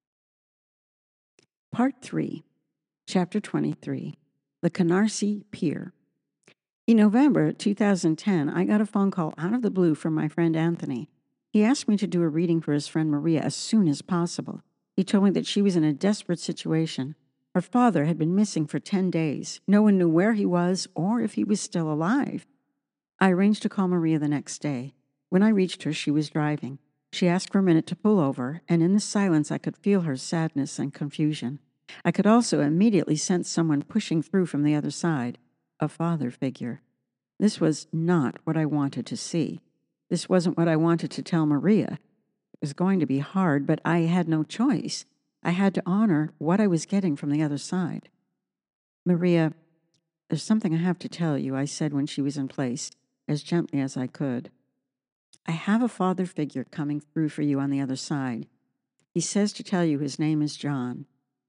Part three, Chapter twenty-three, The Canarsie Pier. In November two thousand ten, I got a phone call out of the blue from my friend Anthony. He asked me to do a reading for his friend Maria as soon as possible. He told me that she was in a desperate situation. Her father had been missing for ten days. No one knew where he was or if he was still alive. I arranged to call Maria the next day. When I reached her, she was driving. She asked for a minute to pull over, and in the silence I could feel her sadness and confusion. I could also immediately sense someone pushing through from the other side, a father figure. This was not what I wanted to see. This wasn't what I wanted to tell Maria. It was going to be hard, but I had no choice. I had to honor what I was getting from the other side. Maria, there's something I have to tell you, I said when she was in place, as gently as I could. I have a father figure coming through for you on the other side. He says to tell you his name is John.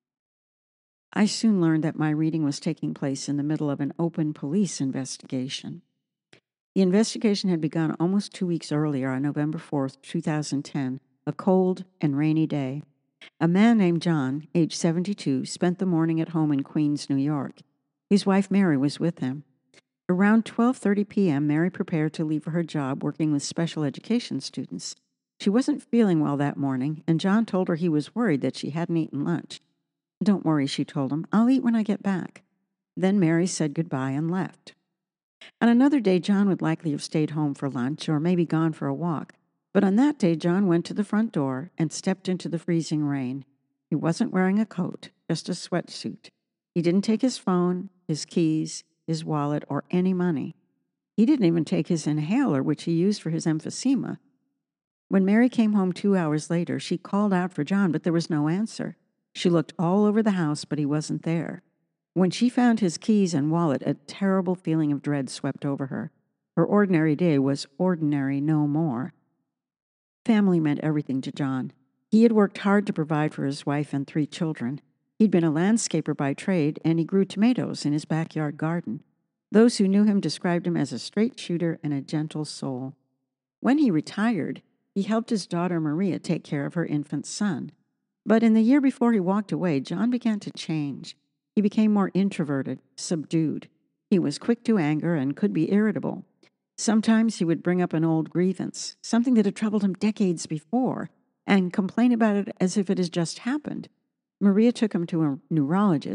I soon learned that my reading was taking place in the middle of an open police investigation. The investigation had begun almost two weeks earlier on November fourth, two thousand ten, a cold and rainy day. A man named John, age seventy-two, spent the morning at home in Queens, New York. His wife Mary was with him. Around twelve thirty p.m., Mary prepared to leave for her job working with special education students. She wasn't feeling well that morning, and John told her he was worried that she hadn't eaten lunch. Don't worry, she told him. I'll eat when I get back. Then Mary said goodbye and left. On another day, John would likely have stayed home for lunch or maybe gone for a walk. But on that day, John went to the front door and stepped into the freezing rain. He wasn't wearing a coat, just a sweatsuit. He didn't take his phone, his keys, his wallet, or any money. He didn't even take his inhaler, which he used for his emphysema. When Mary came home two hours later, she called out for John, but there was no answer. She looked all over the house, but he wasn't there. When she found his keys and wallet, a terrible feeling of dread swept over her. Her ordinary day was ordinary no more. Family meant everything to John. He had worked hard to provide for his wife and three children. He'd been a landscaper by trade, and he grew tomatoes in his backyard garden. Those who knew him described him as a straight shooter and a gentle soul. When he retired, he helped his daughter Maria take care of her infant son. But in the year before he walked away, John began to change. He became more introverted, subdued. He was quick to anger and could be irritable. Sometimes he would bring up an old grievance, something that had troubled him decades before, and complain about it as if it had just happened. Maria took him to a neurologist,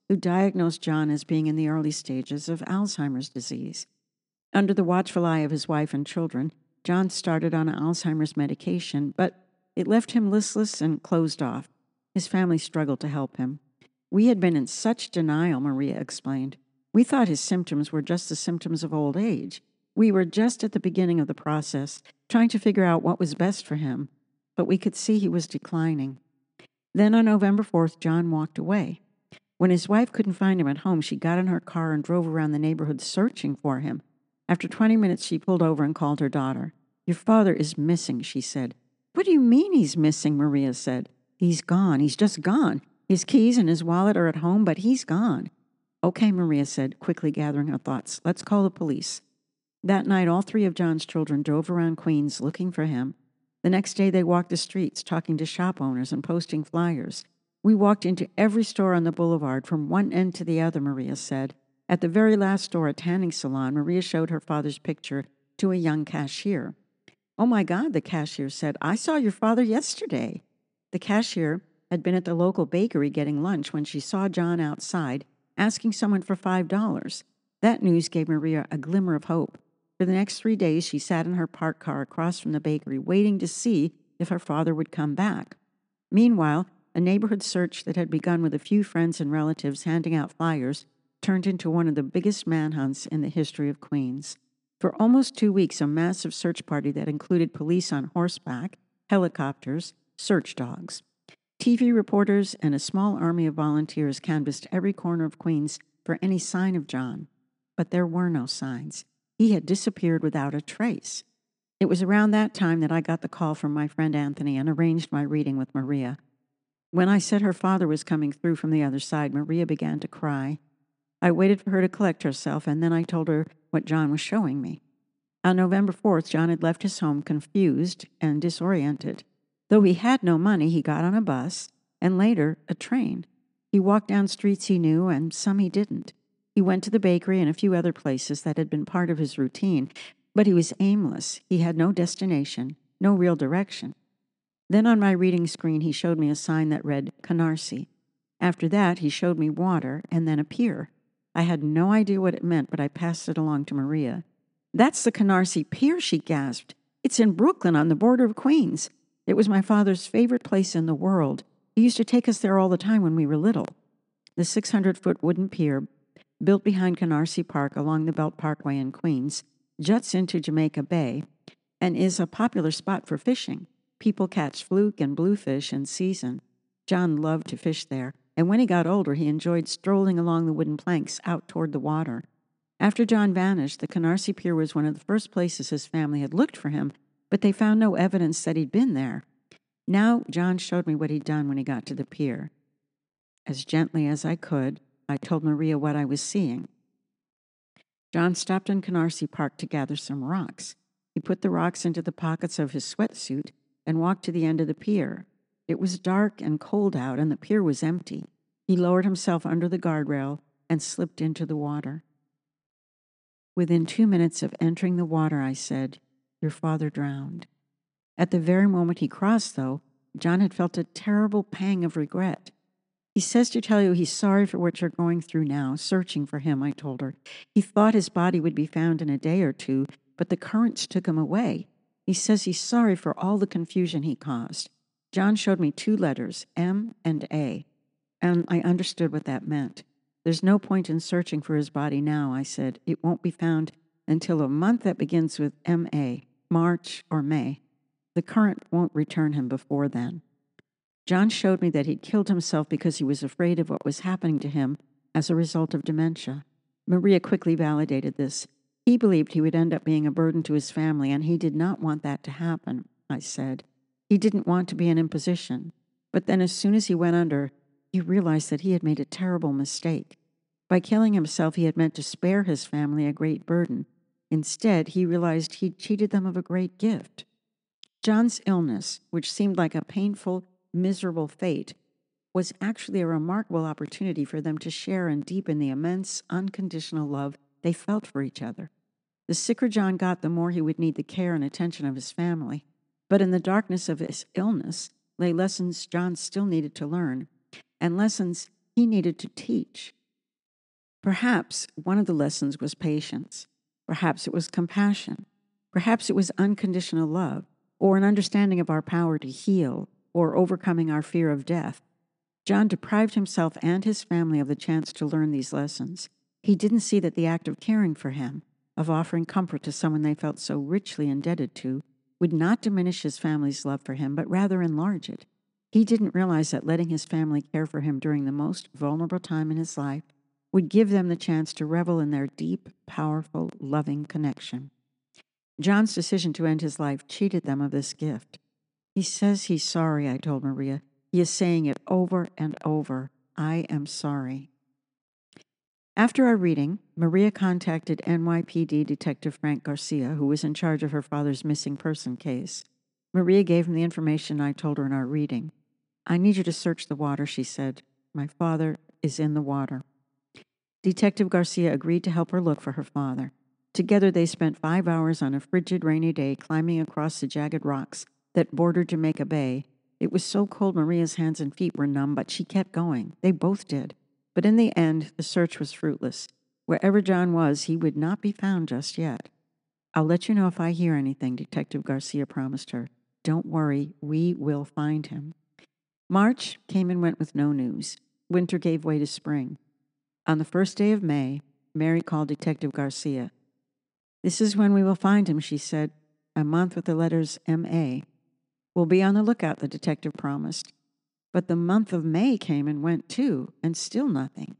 who diagnosed John as being in the early stages of Alzheimer's disease. Under the watchful eye of his wife and children, John started on Alzheimer's medication, but it left him listless and closed off. His family struggled to help him. We had been in such denial, Maria explained. We thought his symptoms were just the symptoms of old age. We were just at the beginning of the process, trying to figure out what was best for him, but we could see he was declining. Then on November fourth, John walked away. When his wife couldn't find him at home, she got in her car and drove around the neighborhood searching for him. After twenty minutes, she pulled over and called her daughter. "Your father is missing," she said. "What do you mean he's missing?" Maria said. "He's gone. He's just gone. His keys and his wallet are at home, but he's gone." "Okay," Maria said, quickly gathering her thoughts. "Let's call the police." That night, all three of John's children drove around Queens looking for him. The next day, they walked the streets, talking to shop owners and posting flyers. "We walked into every store on the boulevard from one end to the other," Maria said. At the very last store, a tanning salon, Maria showed her father's picture to a young cashier. "Oh my God," the cashier said, "I saw your father yesterday." The cashier had been at the local bakery getting lunch when she saw John outside, asking someone for five dollars. That news gave Maria a glimmer of hope. For the next three days, she sat in her parked car across from the bakery, waiting to see if her father would come back. Meanwhile, a neighborhood search that had begun with a few friends and relatives handing out flyers turned into one of the biggest manhunts in the history of Queens. For almost two weeks, a massive search party that included police on horseback, helicopters, search dogs. T V reporters and a small army of volunteers canvassed every corner of Queens for any sign of John. But there were no signs. He had disappeared without a trace. It was around that time that I got the call from my friend Anthony and arranged my reading with Maria. When I said her father was coming through from the other side, Maria began to cry. I waited for her to collect herself, and then I told her what John was showing me. On November fourth, John had left his home confused and disoriented. Though he had no money, he got on a bus, and later a train. He walked down streets he knew, and some he didn't. He went to the bakery and a few other places that had been part of his routine, but he was aimless. He had no destination, no real direction. Then on my reading screen, he showed me a sign that read Canarsie. After that, he showed me water and then a pier. I had no idea what it meant, but I passed it along to Maria. "That's the Canarsie Pier," she gasped. "It's in Brooklyn on the border of Queens. It was my father's favorite place in the world. He used to take us there all the time when we were little." The six hundred foot wooden pier, built behind Canarsie Park along the Belt Parkway in Queens, juts into Jamaica Bay and is a popular spot for fishing. People catch fluke and bluefish in season. John loved to fish there, and when he got older, he enjoyed strolling along the wooden planks out toward the water. After John vanished, the Canarsie Pier was one of the first places his family had looked for him, but they found no evidence that he'd been there. Now John showed me what he'd done when he got to the pier. As gently as I could, I told Maria what I was seeing. John stopped in Canarsie Park to gather some rocks. He put the rocks into the pockets of his sweatsuit and walked to the end of the pier. It was dark and cold out, and the pier was empty. He lowered himself under the guardrail and slipped into the water. Within two minutes of entering the water, I said, "Your father drowned." At the very moment he crossed, though, John had felt a terrible pang of regret. "He says to tell you he's sorry for what you're going through now, searching for him," I told her. "He thought his body would be found in a day or two, but the currents took him away. He says he's sorry for all the confusion he caused." John showed me two letters, M and A, and I understood what that meant. "There's no point in searching for his body now," I said. "It won't be found until a month that begins with M A, March or May. The current won't return him before then." John showed me that he'd killed himself because he was afraid of what was happening to him as a result of dementia. Maria quickly validated this. He believed he would end up being a burden to his family, and he did not want that to happen, I said. He didn't want to be an imposition. But then as soon as he went under, he realized that he had made a terrible mistake. By killing himself, he had meant to spare his family a great burden. Instead, he realized he'd cheated them of a great gift. John's illness, which seemed like a painful, miserable fate, was actually a remarkable opportunity for them to share and deepen the immense, unconditional love they felt for each other. The sicker John got, the more he would need the care and attention of his family. But in the darkness of his illness lay lessons John still needed to learn, and lessons he needed to teach. Perhaps one of the lessons was patience. Perhaps it was compassion. Perhaps it was unconditional love, or an understanding of our power to heal, or overcoming our fear of death. John deprived himself and his family of the chance to learn these lessons. He didn't see that the act of caring for him, of offering comfort to someone they felt so richly indebted to, would not diminish his family's love for him, but rather enlarge it. He didn't realize that letting his family care for him during the most vulnerable time in his life would give them the chance to revel in their deep, powerful, loving connection. John's decision to end his life cheated them of this gift. He says he's sorry, I told Maria. He is saying it over and over. I am sorry. After our reading, Maria contacted N Y P D Detective Frank Garcia, who was in charge of her father's missing person case. Maria gave him the information I told her in our reading. I need you to search the water, she said. My father is in the water. Detective Garcia agreed to help her look for her father. Together they spent five hours on a frigid, rainy day climbing across the jagged rocks that bordered Jamaica Bay. It was so cold Maria's hands and feet were numb, but she kept going. They both did. But in the end, the search was fruitless. Wherever John was, he would not be found just yet. I'll let you know if I hear anything, Detective Garcia promised her. Don't worry, we will find him. March came and went with no news. Winter gave way to spring. On the first day of May, Mary called Detective Garcia. This is when we will find him, she said, a month with the letters M A. We'll be on the lookout, the detective promised. But the month of May came and went too, and still nothing.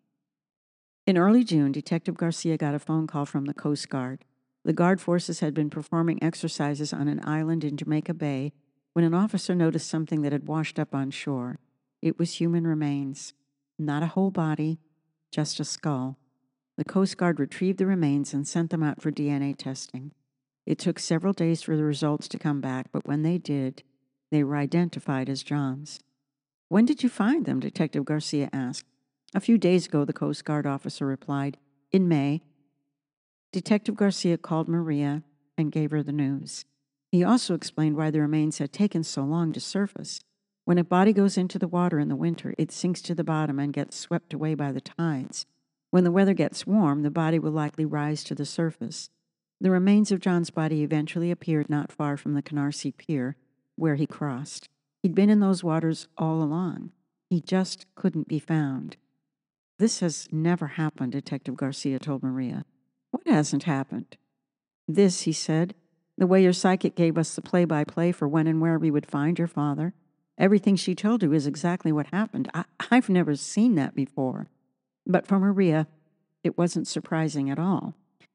In early June, Detective Garcia got a phone call from the Coast Guard. The Guard forces had been performing exercises on an island in Jamaica Bay when an officer noticed something that had washed up on shore. It was human remains. Not a whole body, just a skull. The Coast Guard retrieved the remains and sent them out for D N A testing. It took several days for the results to come back, but when they did, they were identified as John's. When did you find them? Detective Garcia asked. A few days ago, the Coast Guard officer replied. In May. Detective Garcia called Maria and gave her the news. He also explained why the remains had taken so long to surface. When a body goes into the water in the winter, it sinks to the bottom and gets swept away by the tides. When the weather gets warm, the body will likely rise to the surface. The remains of John's body eventually appeared not far from the Canarsie Pier, where he crossed. He'd been in those waters all along. He just couldn't be found. This has never happened, Detective Garcia told Maria. What hasn't happened? This, he said, the way your psychic gave us the play-by-play for when and where we would find your father. Everything she told you is exactly what happened. I, I've never seen that before. But for Maria, it wasn't surprising at all.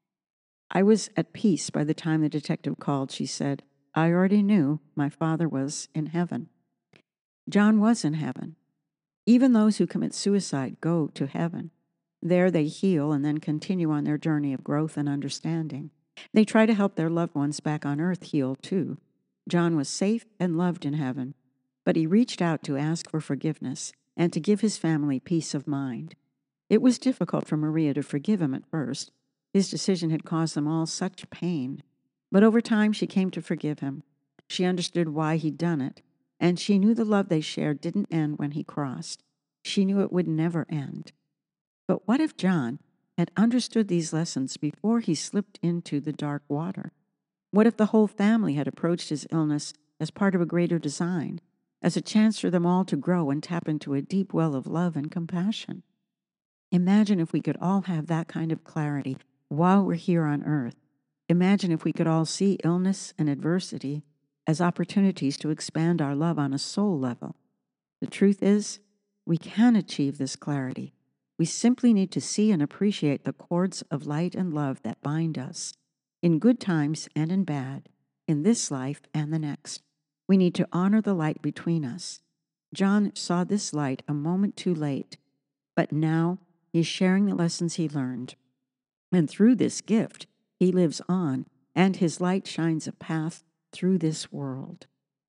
I was at peace by the time the detective called, she said. I already knew my father was in heaven. John was in heaven. Even those who commit suicide go to heaven. There they heal and then continue on their journey of growth and understanding. They try to help their loved ones back on earth heal too. John was safe and loved in heaven, but he reached out to ask for forgiveness and to give his family peace of mind. It was difficult for Maria to forgive him at first. His decision had caused them all such pain. But over time, she came to forgive him. She understood why he'd done it, and she knew the love they shared didn't end when he crossed. She knew it would never end. But what if John had understood these lessons before he slipped into the dark water? What if the whole family had approached his illness as part of a greater design, as a chance for them all to grow and tap into a deep well of love and compassion? Imagine if we could all have that kind of clarity while we're here on earth. Imagine if we could all see illness and adversity as opportunities to expand our love on a soul level. The truth is, we can achieve this clarity. We simply need to see and appreciate the cords of light and love that bind us, in good times and in bad, in this life and the next. We need to honor the light between us. John saw this light a moment too late, but now he's sharing the lessons he learned. And through this gift, he lives on, and his light shines a path through this world.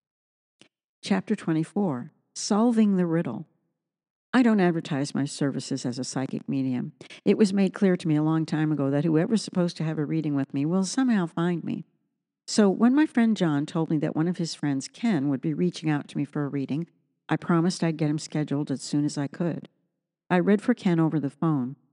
Chapter twenty-four, Solving the Riddle. I don't advertise my services as a psychic medium. It was made clear to me a long time ago that whoever's supposed to have a reading with me will somehow find me. So when my friend John told me that one of his friends, Ken, would be reaching out to me for a reading, I promised I'd get him scheduled as soon as I could. I read for Ken over the phone.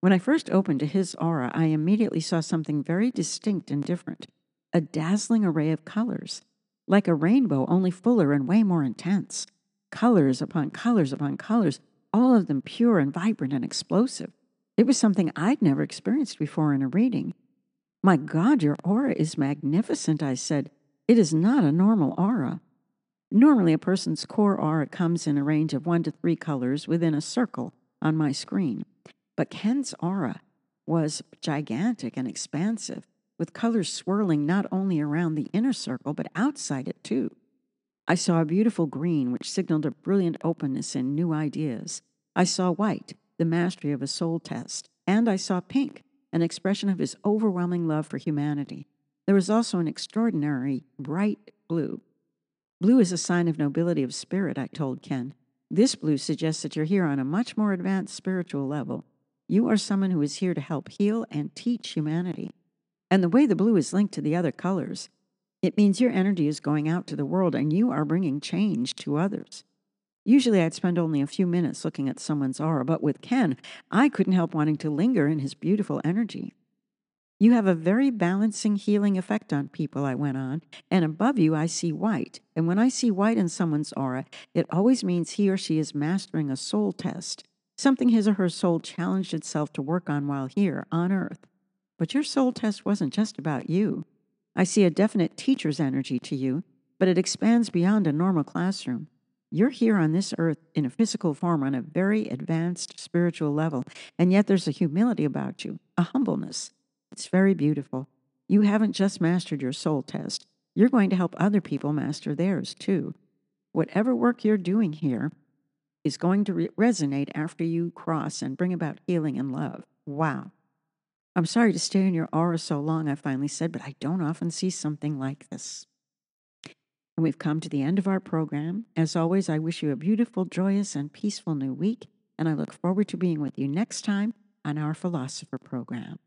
When I first opened to his aura, I immediately saw something very distinct and different, a dazzling array of colors, like a rainbow, only fuller and way more intense. Colors upon colors upon colors, all of them pure and vibrant and explosive. It was something I'd never experienced before in a reading. "My God, your aura is magnificent," I said. "It is not a normal aura." Normally, a person's core aura comes in a range of one to three colors within a circle on my screen. But Ken's aura was gigantic and expansive, with colors swirling not only around the inner circle, but outside it too. I saw a beautiful green, which signaled a brilliant openness and new ideas. I saw white, the mastery of a soul test. And I saw pink, an expression of his overwhelming love for humanity. There was also an extraordinary bright blue. Blue is a sign of nobility of spirit, I told Ken. This blue suggests that you're here on a much more advanced spiritual level. You are someone who is here to help heal and teach humanity. And the way the blue is linked to the other colors, it means your energy is going out to the world and you are bringing change to others. Usually I'd spend only a few minutes looking at someone's aura, but with Ken, I couldn't help wanting to linger in his beautiful energy. You have a very balancing, healing effect on people, I went on, and above you I see white. And when I see white in someone's aura, it always means he or she is mastering a soul test, something his or her soul challenged itself to work on while here on Earth. But your soul test wasn't just about you. I see a definite teacher's energy to you, but it expands beyond a normal classroom. You're here on this earth in a physical form on a very advanced spiritual level, and yet there's a humility about you, a humbleness. It's very beautiful. You haven't just mastered your soul test. You're going to help other people master theirs, too. Whatever work you're doing here is going to re- resonate after you cross and bring about healing and love. Wow. I'm sorry to stay in your aura so long, I finally said, but I don't often see something like this. And we've come to the end of our program. As always, I wish you a beautiful, joyous, and peaceful new week, and I look forward to being with you next time on our Philosopher program.